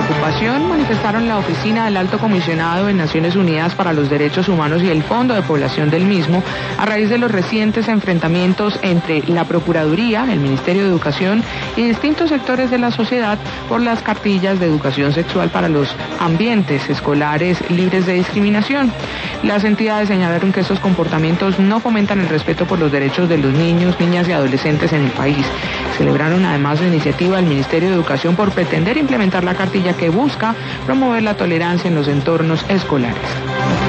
preocupación manifestaron la Oficina del Alto Comisionado de Naciones Unidas para los Derechos Humanos y el Fondo de Población del mismo, a raíz de los recientes enfrentamientos entre la Procuraduría, el Ministerio de Educación y distintos sectores de la sociedad por las cartillas de educación sexual para los ambientes escolares libres de discriminación. Las entidades señalaron que estos comportamientos no fomentan el respeto por los derechos de los niños, niñas y adolescentes en el país. Celebraron además la iniciativa del Ministerio de Educación por pretender implementar la cartilla que busca promover la tolerancia en los entornos escolares.